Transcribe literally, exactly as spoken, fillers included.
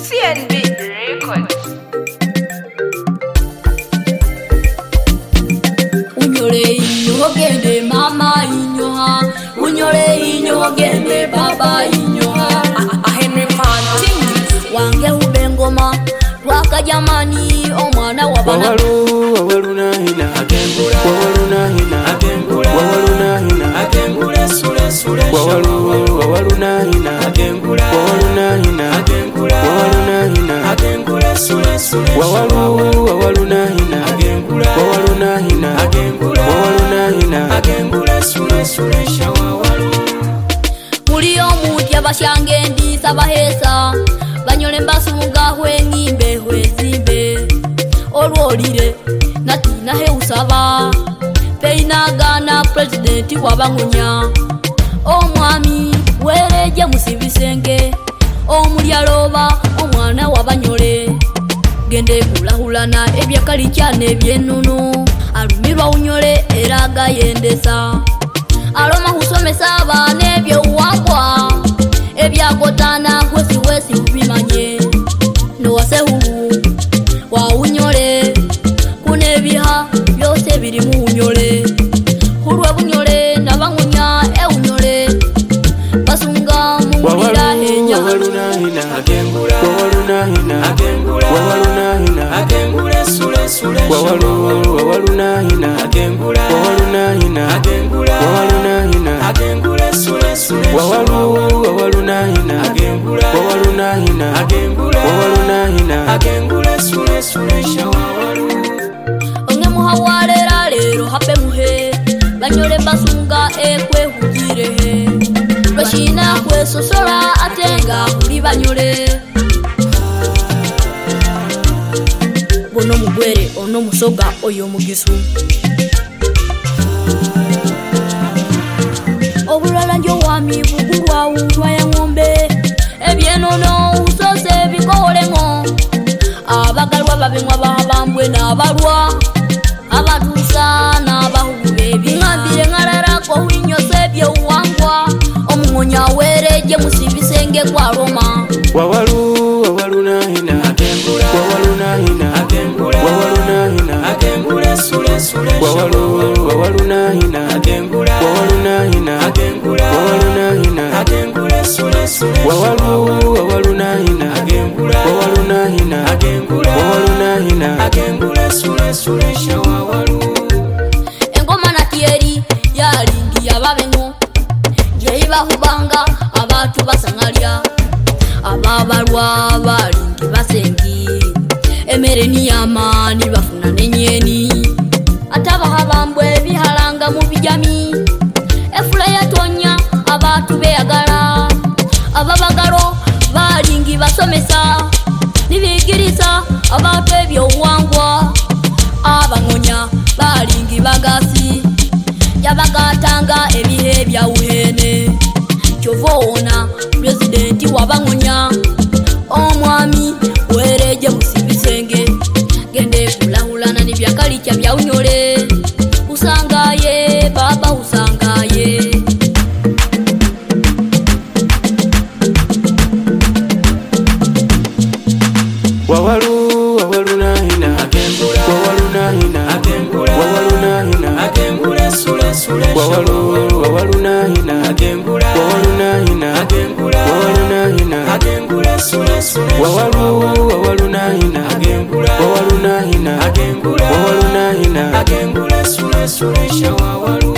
C N B Records. Unyore inyo gende mama inyoha, unyore inyo gende baba inyoha. A Henry Panting Wange ubengoma waka jamani omwana wabana. Wawalu wawaluna hina akembura wawaluna hina akembura wawaluna hina akembura sule sule wawalu wawaluna hina akembura wawaluna hina akembura wawaluna hina akembura sule sule wawalu wawaluna hina akembura wawaluna hina akembura wawaluna hina akembura sule sule shawawalu. Muri omutya basyange ndisa bahesa banyole mbasunga hwengimbe hwezimbe olwolire natina heusaba peinagana presidenti wabangunya omwami wereje musibisenge omulyaloba omwana wabanyole gende hulahulana ebyakali cyane ebyenunu alumirwa unyole eraga yendesa aloma husomesa abana ebyowangwa ebyakotana hwesi hwesi ubimanye nowasehulu waunyole kunebiha byose biri mu unyole hulwe bunyole nabangunya eunyole basunga mungulira henya wawaluna hina akembura wawaluna hina akembura wawaluna hina akembura sule sule wawalu wawaluna hina akembura wawaluna hina akembura wawaluna hina akembura sule sule wawalu wawaluna hina akembura wawaluna hina akembura wawaluna hina akembura sule sule shawawalu. onge muhawalera lero hape muhe banyole basunga ekwe hugirehe lwashina kwesosola atenga huli banyole bono mugwere ono musoga oyo mugisu obulala njo wami bugulwa ulwa ya ngombe ebyenono usose bikoholengo abagalwa babenywa babambwe n'abalwa abatusa n'abahube bingambire ngararako winyose byewangwa omungonya wereje musibisenge kwa Roma wawalu wawaluna hina akembura wawaluna hina akembura wawaluna hina akembura sule sule wawalu wawaluna hina akembura wawaluna hina akembura wawaluna hina akembura sule sule wawalu wawaluna hina akembura wawaluna hina akembura wawaluna hina akembura sule sule shawawalu. engoma na tieri yalingi yababengo yeibahubanga abatu basangalya ababalwa balingi basengi emere niyamani bafuna nenyeni atabahabambwe bihalanga mu bijami efula yatonya abatu beyagala ababagalo balingi basomesa nibigiriza abatu ebyowangwa abangonya balingi bagasi yabagatanga ebihe byawuhene kyovona presidenti wabangonya omwami wereje musibisenge gende kulahulana nibyakalicha byaunyole usangaye baba usangaye wawalu wawaluna hina akembura wawaluna hina akembura wawaluna hina akembura sule sule wawalu wawaluna hina akembura wawaluna hina akembura wawaluna hina akembura sule sule wawalu wawaluna hina akembura wawaluna hina akembura wawaluna hina akembura sule sule shawawalu.